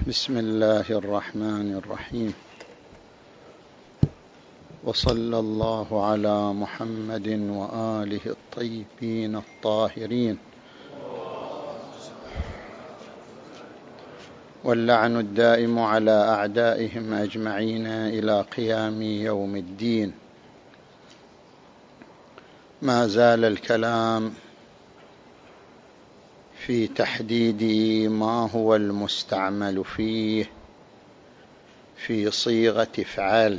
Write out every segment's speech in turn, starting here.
بسم الله الرحمن الرحيم، وصلى الله على محمد وآله الطيبين الطاهرين، واللعن الدائم على أعدائهم أجمعين إلى قيام يوم الدين. ما زال الكلام في تحديد ما هو المستعمل فيه في صيغة افعل،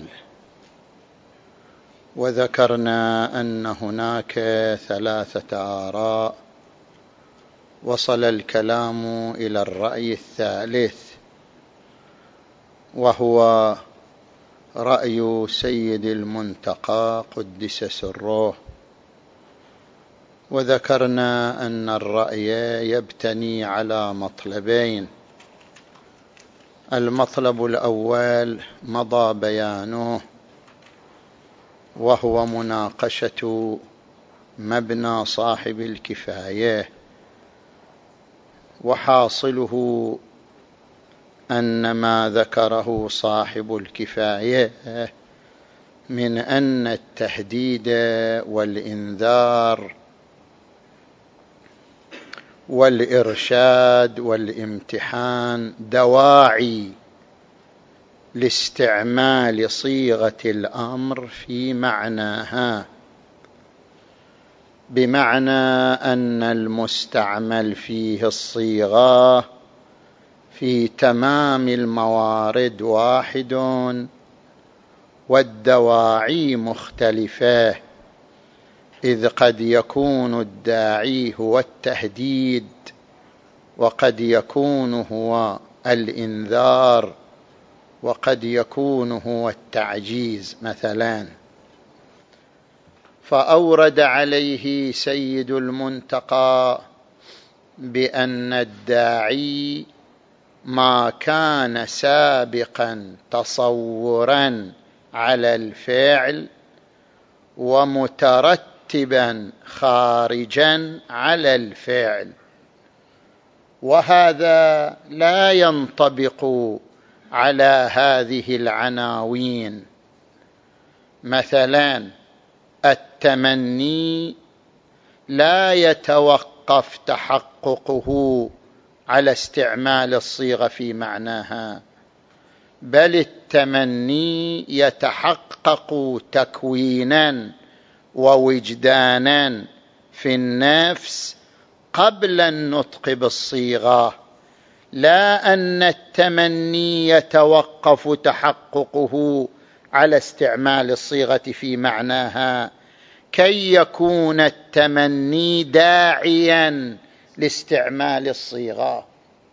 وذكرنا أن هناك 3 آراء. وصل الكلام إلى الرأي الثالث، وهو رأي سيد المنتقى قدس سره. وذكرنا أن الرأي يبتني على مطلبين: المطلب الأول مضى بيانه، وهو مناقشة مبنى صاحب الكفاية، وحاصله أن ما ذكره صاحب الكفاية من أن التهديد والإنذار والإرشاد والامتحان دواعي لاستعمال صيغة الأمر في معناها، بمعنى أن المستعمل فيه الصيغة في تمام الموارد واحد، والدواعي مختلفة، إذ قد يكون الداعي هو التهديد، وقد يكون هو الإنذار، وقد يكون هو التعجيز مثلا. فأورد عليه سيد المنتقى بأن الداعي ما كان سابقا تصورا على الفعل ومترتبا خارجا على الفعل، وهذا لا ينطبق على هذه العناوين. مثلا التمني لا يتوقف تحققه على استعمال الصيغة في معناها، بل التمني يتحقق تكوينا ووجدانا في النفس قبل النطق بالصيغة، لا أن التمني يتوقف تحققه على استعمال الصيغة في معناها كي يكون التمني داعيا لاستعمال الصيغة.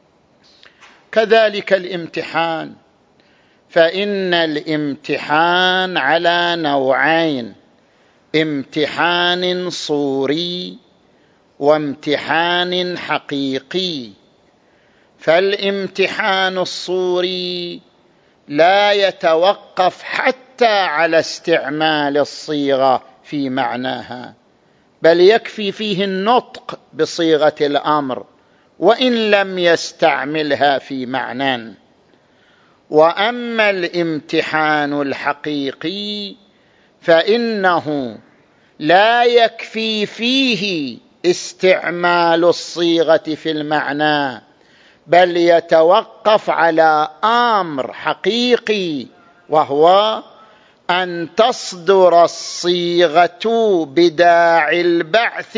كذلك الامتحان، فإن الامتحان على نوعين: امتحان صوري وامتحان حقيقي. فالامتحان الصوري لا يتوقف حتى على استعمال الصيغة في معناها، بل يكفي فيه النطق بصيغة الأمر وإن لم يستعملها في معنى. وأما الامتحان الحقيقي فإنه لا يكفي فيه استعمال الصيغة في المعنى، بل يتوقف على أمر حقيقي، وهو أن تصدر الصيغة بداعي البعث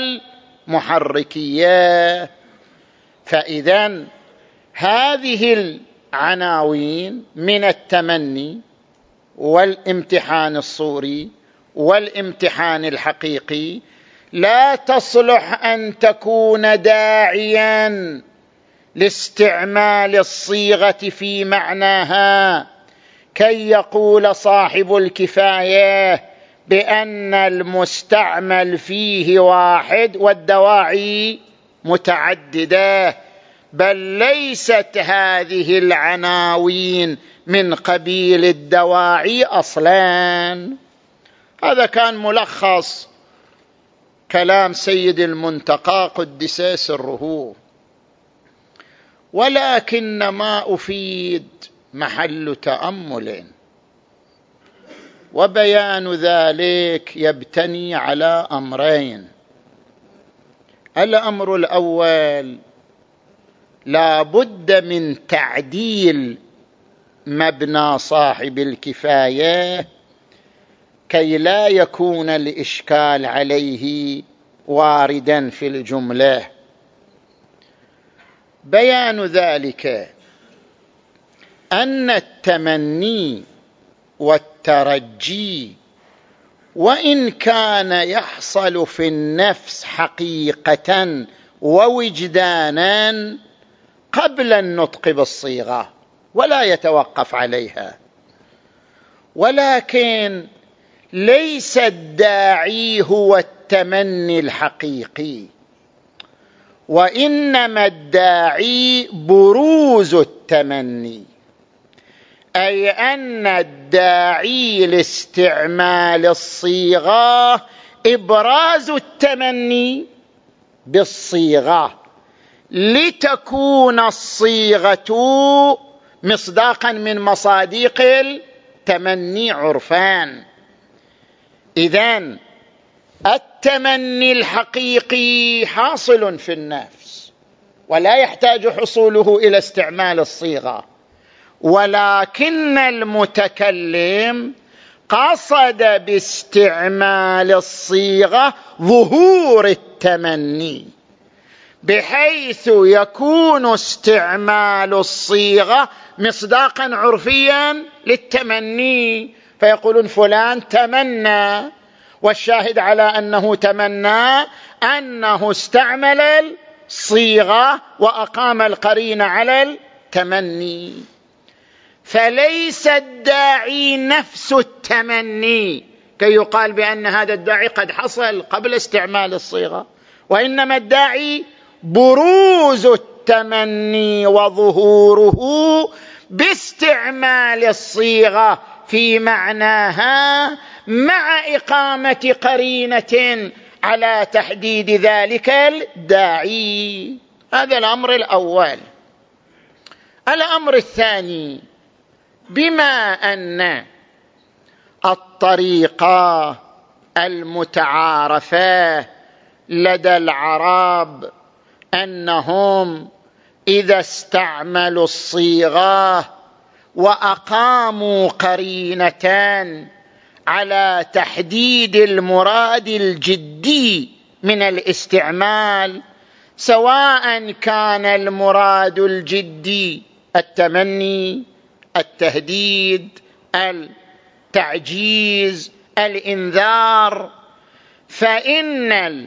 والمحركية. فإذن هذه العناوين من التمني والامتحان الصوري والامتحان الحقيقي لا تصلح أن تكون داعيا لاستعمال الصيغة في معناها كي يقول صاحب الكفاية بأن المستعمل فيه واحد والدواعي متعددة، بل ليست هذه العناوين من قبيل الدواعي أصلا. هذا كان ملخص كلام سيد المنتقى قدس سره. ولكن ما أفيد محل تأمل، وبيان ذلك يبتني على أمرين. الأمر الأول: لا بد من تعديل مبنى صاحب الكفاية كي لا يكون الإشكال عليه واردا في الجملة. بيان ذلك أن التمني والترجي وإن كان يحصل في النفس حقيقة ووجدانا قبل النطق بالصيغة ولا يتوقف عليها، ولكن ليس الداعي هو التمني الحقيقي، وإنما الداعي بروز التمني، أي أن الداعي لاستعمال الصيغة إبراز التمني بالصيغة، لتكون الصيغة مصداقا من مصادق التمني عرفان. إذن التمني الحقيقي حاصل في النفس ولا يحتاج حصوله إلى استعمال الصيغة، ولكن المتكلم قصد باستعمال الصيغة ظهور التمني، بحيث يكون استعمال الصيغة مصداقا عرفيا للتمني، فيقولون فلان تمنى، والشاهد على أنه تمنى أنه استعمل الصيغة وأقام القرينة على التمني. فليس الداعي نفس التمني كي يقال بأن هذا الداعي قد حصل قبل استعمال الصيغة، وإنما الداعي بروز التمني وظهوره باستعمال الصيغة في معناها مع إقامة قرينة على تحديد ذلك الداعي. هذا الأمر الأول. الأمر الثاني: بما أن الطريقة المتعارفة لدى العرب أنهم إذا استعملوا الصيغة وأقاموا قرينة على تحديد المراد الجدي من الاستعمال، سواء كان المراد الجدي التمني، التهديد، التعجيز، الإنذار، فإن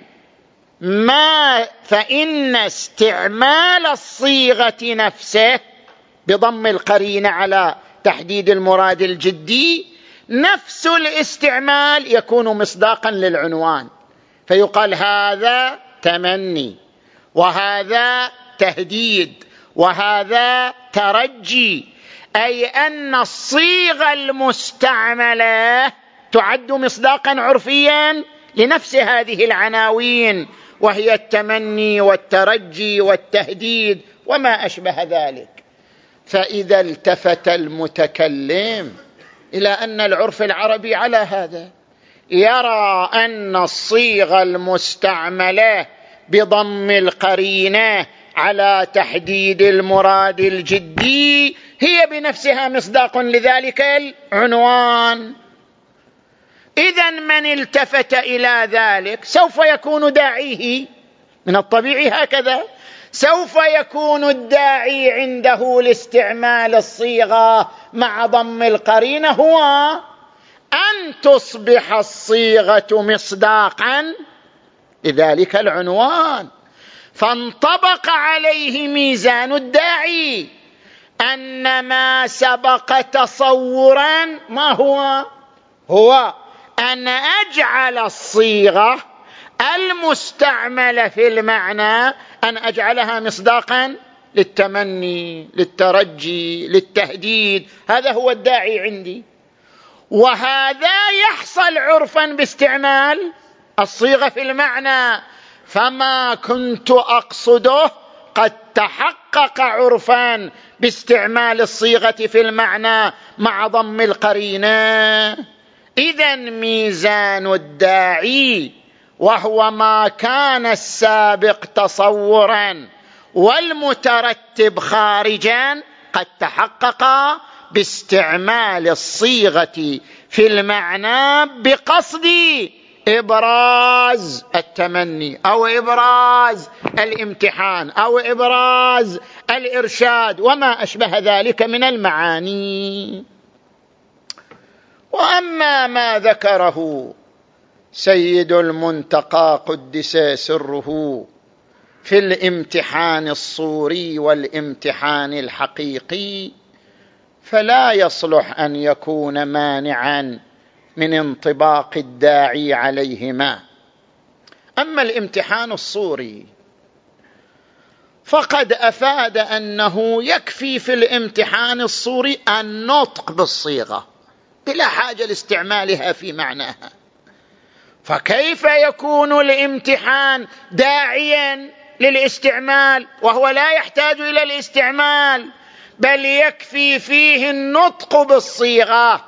استعمال الصيغة نفسه بضم القرينة على تحديد المراد الجدي نفس الاستعمال يكون مصداقا للعنوان، فيقال هذا تمني، وهذا تهديد، وهذا ترجي، أي أن الصيغة المستعملة تعد مصداقا عرفيا لنفس هذه العناوين، وهي التمني والترجي والتهديد وما أشبه ذلك. فإذا التفت المتكلم إلى أن العرف العربي على هذا، يرى أن الصيغة المستعملة بضم القرينة على تحديد المراد الجدي هي بنفسها مصداق لذلك العنوان. إذن من التفت إلى ذلك سوف يكون داعيه من الطبيعي هكذا، سوف يكون الداعي عنده لاستعمال الصيغة مع ضم القرينة هو أن تصبح الصيغة مصداقا لذلك العنوان، فانطبق عليه ميزان الداعي أن ما سبق تصورا ما هو أن أجعل الصيغة المستعملة في المعنى أن أجعلها مصداقا للتمني، للترجي، للتهديد. هذا هو الداعي عندي، وهذا يحصل عرفا باستعمال الصيغة في المعنى، فما كنت أقصده قد تحقق عرفا باستعمال الصيغة في المعنى مع ضم القرينة. إذن ميزان الداعي وهو ما كان السابق تصورا والمترتب خارجا قد تحقق باستعمال الصيغة في المعنى بقصد إبراز التمني أو إبراز الامتحان أو إبراز الإرشاد وما أشبه ذلك من المعاني. وأما ما ذكره سيد المنتقى قدس سره في الامتحان الصوري والامتحان الحقيقي فلا يصلح أن يكون مانعا من انطباق الداعي عليهما. أما الامتحان الصوري فقد أفاد أنه يكفي في الامتحان الصوري النطق بالصيغة بلا حاجة لاستعمالها في معناها، فكيف يكون الامتحان داعيا للاستعمال وهو لا يحتاج إلى الاستعمال بل يكفي فيه النطق بالصيغة؟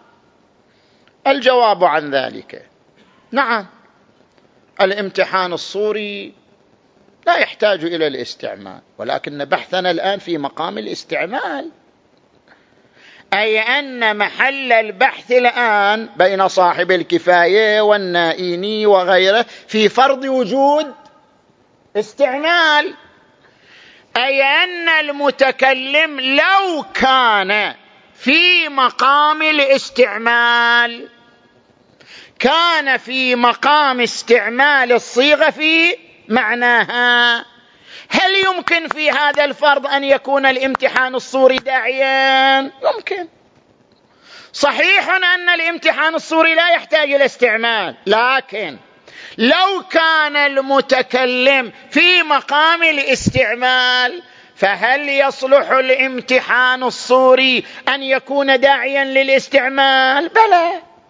الجواب عن ذلك نعم، الامتحان الصوري لا يحتاج إلى الاستعمال، ولكن بحثنا الآن في مقام الاستعمال، أي أن محل البحث الآن بين صاحب الكفاية والنائيني وغيره في فرض وجود استعمال، أي أن المتكلم لو كان في مقام الاستعمال كان في مقام استعمال الصيغة في معناها. هل يمكن في هذا الفرض أن يكون الامتحان الصوري داعيا؟ يمكن. صحيح أن الامتحان الصوري لا يحتاج إلى استعمال، لكن لو كان المتكلم في مقام الاستعمال فهل يصلح الامتحان الصوري أن يكون داعيا للاستعمال؟ بلى.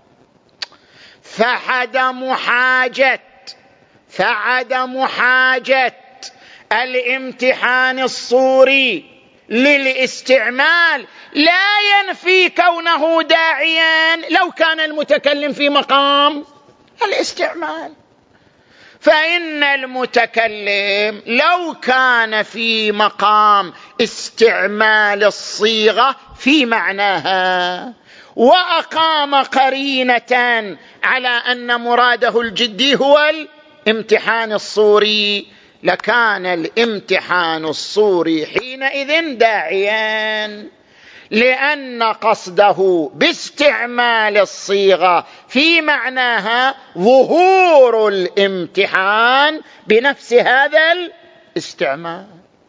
فعدم حاجة الامتحان الصوري للاستعمال لا ينفي كونه داعيا لو كان المتكلم في مقام الاستعمال. فإن المتكلم لو كان في مقام استعمال الصيغة في معناها وأقام قرينة على أن مراده الجدي هو الامتحان الصوري لكان الامتحان الصوري حينئذ داعيا، لأن قصده باستعمال الصيغة في معناها ظهور الامتحان بنفس هذا الاستعمال.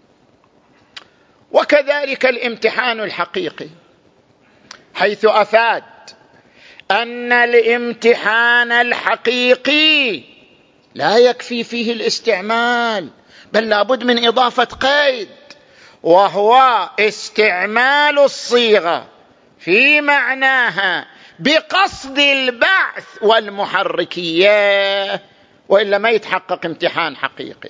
وكذلك الامتحان الحقيقي حيث أفاد أن الامتحان الحقيقي لا يكفي فيه الاستعمال بل لابد من إضافة قيد، وهو استعمال الصيغة في معناها بقصد البعث والمحركية، وإلا ما يتحقق امتحان حقيقي.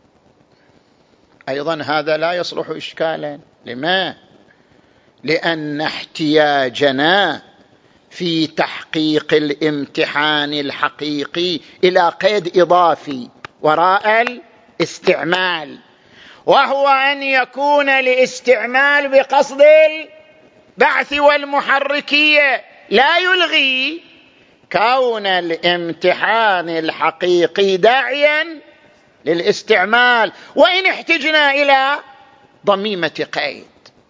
أيضا هذا لا يصلح إشكالا. لما؟ لأن احتياجنا في تحقيق الامتحان الحقيقي إلى قيد إضافي وراء الاستعمال، وهو أن يكون الاستعمال بقصد البعث والمحركية، لا يلغي كون الامتحان الحقيقي داعيا للاستعمال وإن احتجنا إلى ضميمة قيد،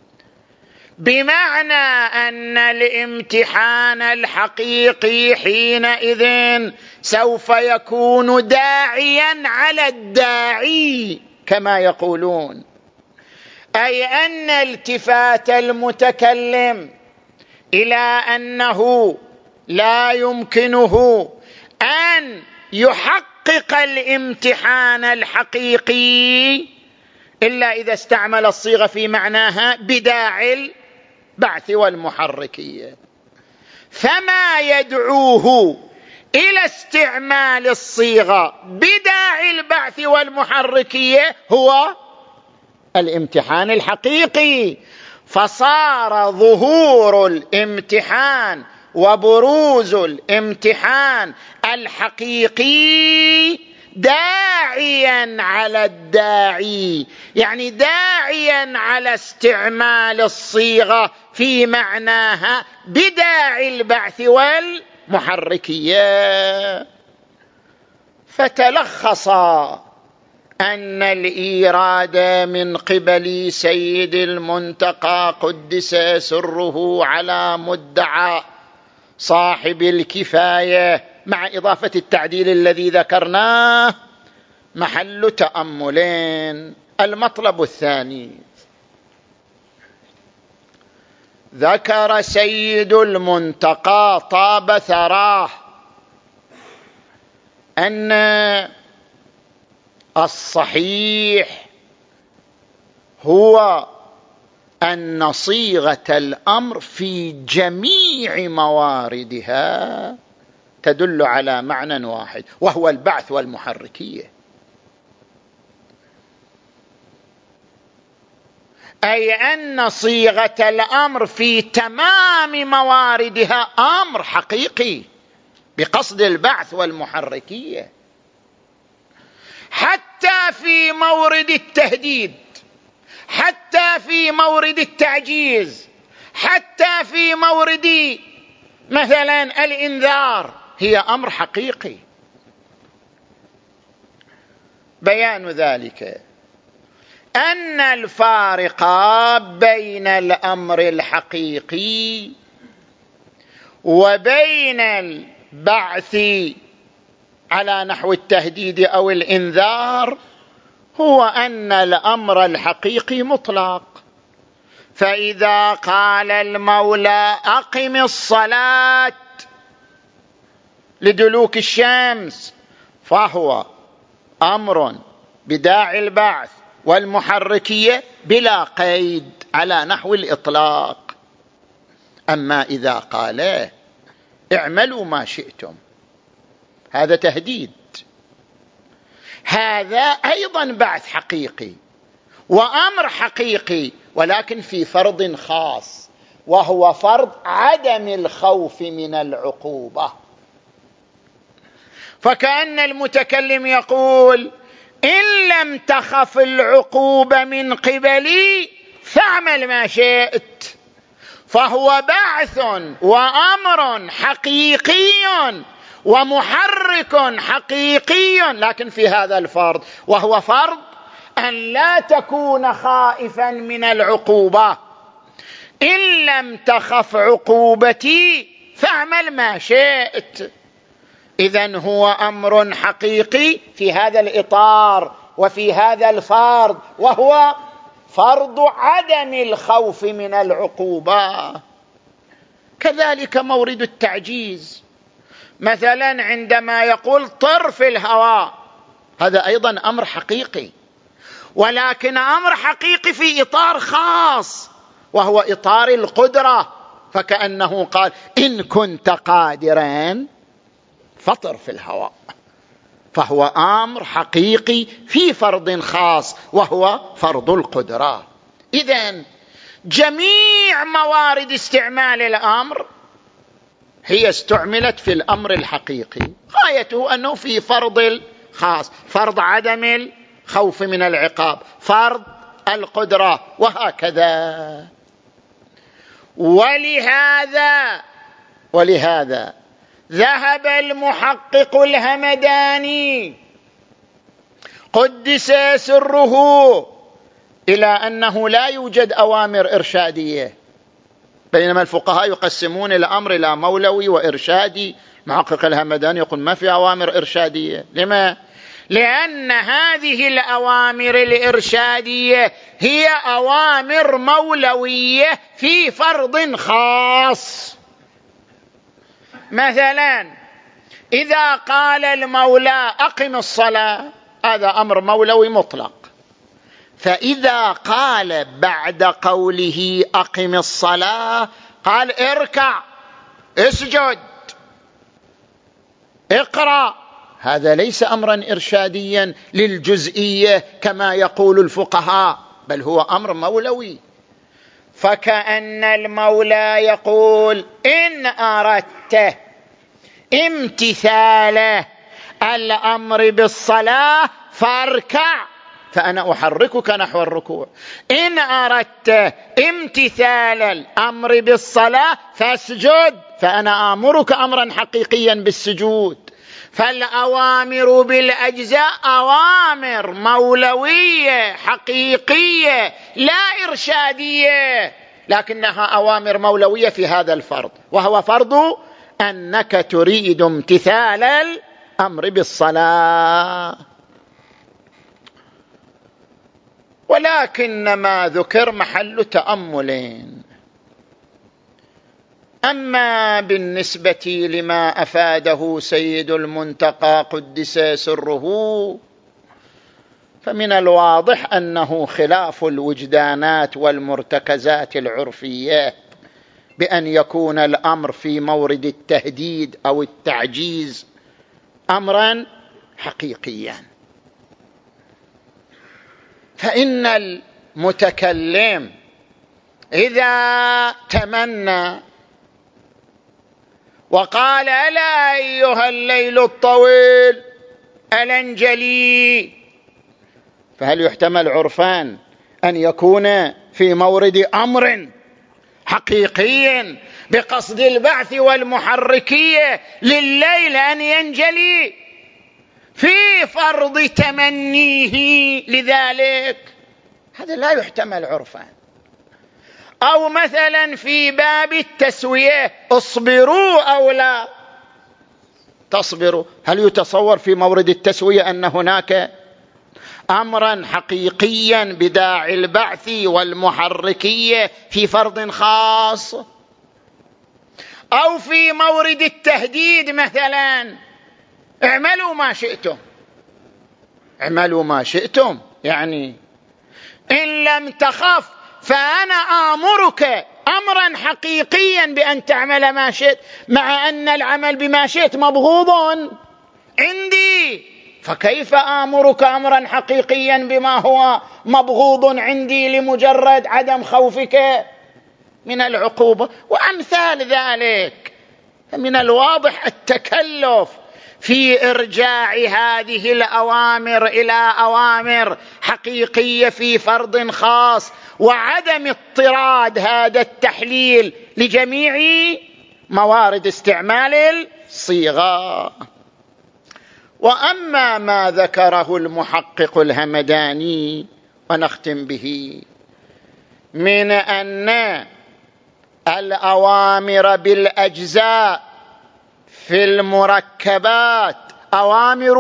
بمعنى أن الامتحان الحقيقي حينئذ سوف يكون داعيا على الداعي كما يقولون، أي أن التفات المتكلم إلى أنه لا يمكنه أن يحقق الامتحان الحقيقي إلا إذا استعمل الصيغة في معناها بداعي البعث والمحركية، فما يدعوه إلى استعمال الصيغة بداعي البعث والمحركية هو الامتحان الحقيقي، فصار ظهور الامتحان وبروز الامتحان الحقيقي داعيا على الداعي، يعني داعيا على استعمال الصيغة في معناها بداعي البعث والمحركية. فتلخص أن الإيراد من قبل سيد المنتقى قدس سره على مدعى صاحب الكفاية مع إضافة التعديل الذي ذكرناه محل تأملين. المطلب الثاني، ذكر سيد المنتقى طاب ثراه أن الصحيح هو أن صيغة الأمر في جميع مواردها تدل على معنى واحد، وهو البعث والمحركية، أي أن صيغة الأمر في تمام مواردها أمر حقيقي بقصد البعث والمحركية، حتى في مورد التهديد، حتى في مورد التعجيز، حتى في مورد مثلا الإنذار، هي أمر حقيقي. بيان ذلك أن الفارق بين الأمر الحقيقي وبين البعث على نحو التهديد أو الإنذار هو أن الأمر الحقيقي مطلق، فإذا قال المولى أقم الصلاة لدلوك الشمس فهو أمر بداعي البعث والمحركية بلا قيد على نحو الإطلاق. أما إذا قال اعملوا ما شئتم هذا تهديد، هذا أيضا بعث حقيقي وأمر حقيقي، ولكن في فرض خاص، وهو فرض عدم الخوف من العقوبة. فكأن المتكلم يقول إن لم تخف العقوبة من قبلي فاعمل ما شئت، فهو بعث وأمر حقيقي ومحرك حقيقي، لكن في هذا الفرض، وهو فرض أن لا تكون خائفا من العقوبة. إن لم تخف عقوبتي فاعمل ما شئت. إذن هو أمر حقيقي في هذا الإطار وفي هذا الفرض، وهو فرض عدم الخوف من العقوبة. كذلك مورد التعجيز، مثلا عندما يقول طر في الهواء، هذا أيضا أمر حقيقي، ولكن أمر حقيقي في إطار خاص وهو إطار القدرة، فكأنه قال إن كنت قادرا فطر في الهواء، فهو أمر حقيقي في فرض خاص وهو فرض القدرة. إذن جميع موارد استعمال الأمر هي استعملت في الأمر الحقيقي، غايته أنه في فرض الخاص، فرض عدم الخوف من العقاب، فرض القدرة، وهكذا. ولهذا ذهب المحقق الهمداني قدس سره إلى أنه لا يوجد أوامر إرشادية، بينما الفقهاء يقسمون الأمر إلى مولوي وإرشادي. محقق الهمداني يقول ما في أوامر إرشادية. لما؟ لأن هذه الأوامر الإرشادية هي أوامر مولوية في فرض خاص. مثلا إذا قال المولى أقم الصلاة، هذا أمر مولوي مطلق، فإذا قال بعد قوله أقم الصلاة قال اركع، اسجد، اقرأ، هذا ليس أمرا إرشاديا للجزئية كما يقول الفقهاء، بل هو أمر مولوي. فكأن المولى يقول إن أردت امتثال الأمر بالصلاة فاركع فأنا أحركك نحو الركوع، إن أردت امتثال الأمر بالصلاة فاسجد فأنا آمرك أمرا حقيقيا بالسجود. فالأوامر بالأجزاء أوامر مولوية حقيقية لا إرشادية، لكنها أوامر مولوية في هذا الفرض، وهو فرض أنك تريد امتثال الأمر بالصلاة. ولكن ما ذكر محل تأملين. أما بالنسبة لما أفاده سيد المنتقى قدس سره فمن الواضح أنه خلاف الوجدانات والمرتكزات العرفية بأن يكون الأمر في مورد التهديد أو التعجيز أمرا حقيقيا. فإن المتكلم إذا تمنى وقال ألا أيها الليل الطويل ألنجلي، فهل يحتمل عرفان أن يكون في مورد أمر حقيقي بقصد البعث والمحركية لليل أن ينجلي في فرض تمنيه لذلك؟ هذا لا يحتمل عرفان. أو مثلا في باب التسوية اصبروا أو لا تصبروا، هل يتصور في مورد التسوية أن هناك أمرا حقيقيا بداعي البعث والمحركية في فرض خاص؟ أو في مورد التهديد مثلا اعملوا ما شئتم، اعملوا ما شئتم يعني إن لم تخف فأنا آمرك أمرا حقيقيا بأن تعمل ما شئت، مع أن العمل بما شئت مبغوض عندي، فكيف آمرك أمرا حقيقيا بما هو مبغوض عندي لمجرد عدم خوفك من العقوبة وأمثال ذلك؟ من الواضح التكلف في إرجاع هذه الأوامر إلى أوامر حقيقية في فرض خاص، وعدم اضطراد هذا التحليل لجميع موارد استعمال الصيغة. وأما ما ذكره المحقق الهمداني ونختم به من أن الأوامر بالأجزاء في المركبات أوامر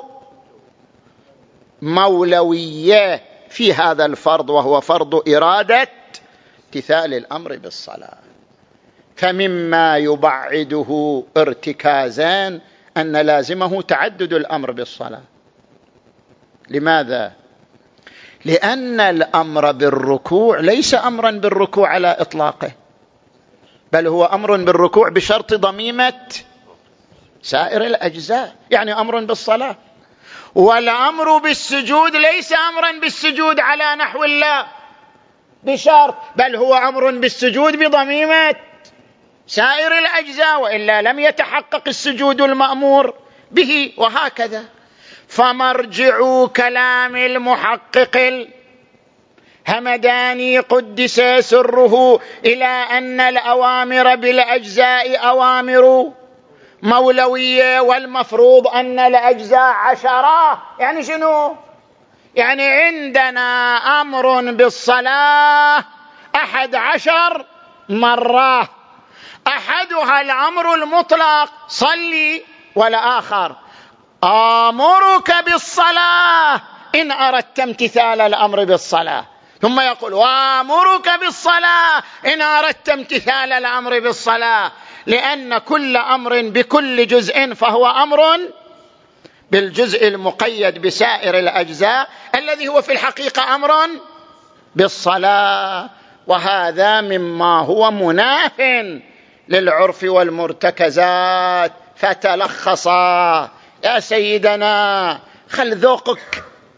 مولوية في هذا الفرض، وهو فرض إرادة امتثال الأمر بالصلاة، فمما يبعده ارتكازان أن لازمه تعدد الأمر بالصلاة. لماذا؟ لأن الأمر بالركوع ليس أمرا بالركوع على إطلاقه، بل هو أمر بالركوع بشرط ضميمة سائر الأجزاء، يعني أمر بالصلاة. والأمر بالسجود ليس أمرا بالسجود على نحو الله بشرط، بل هو أمر بالسجود بضميمة سائر الأجزاء، وإلا لم يتحقق السجود المأمور به، وهكذا. فمرجع كلام المحقق الهمداني قدس سره إلى أن الأوامر بالأجزاء أوامر مولوية، والمفروض أن الأجزاء 10. يعني شنو؟ يعني عندنا أمر بالصلاة 11 مرة، أحدها الأمر المطلق صلي، والآخر آمرك بالصلاة إن أردت امتثال الأمر بالصلاة، ثم يقول وآمرك بالصلاة إن أردت امتثال الأمر بالصلاة، لأن كل أمر بكل جزء فهو أمر بالجزء المقيد بسائر الأجزاء الذي هو في الحقيقة أمر بالصلاة. وهذا مما هو مناف للعرف والمرتكزات. فتلخصا يا سيدنا، خل ذوقك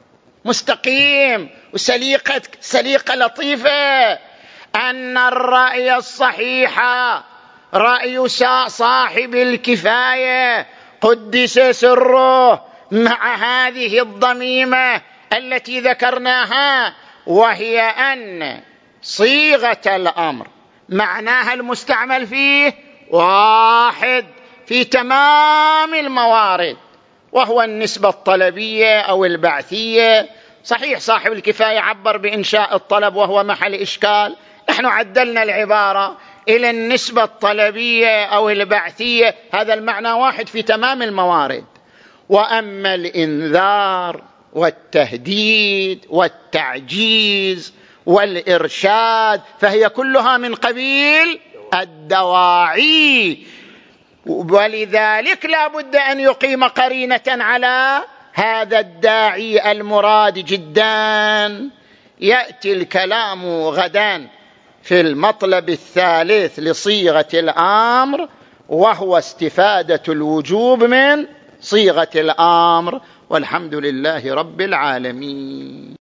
مستقيم سليقة لطيفة، أن الرأي الصحيح رأي صاحب الكفاية قدس سره مع هذه الضميمة التي ذكرناها، وهي أن صيغة الأمر معناها المستعمل فيه واحد في تمام الموارد، وهو النسبة الطلبية أو البعثية. صحيح صاحب الكفاية عبر بإنشاء الطلب وهو محل إشكال، نحن عدلنا العبارة إلى النسبة الطلبية أو البعثية، هذا المعنى واحد في تمام الموارد. وأما الإنذار والتهديد والتعجيز والإرشاد فهي كلها من قبيل الدواعي، ولذلك لا بد أن يقيم قرينة على هذا الداعي المراد جدا. يأتي الكلام غدا في المطلب الثالث لصيغة الأمر، وهو استفادة الوجوب من صيغة الأمر، والحمد لله رب العالمين.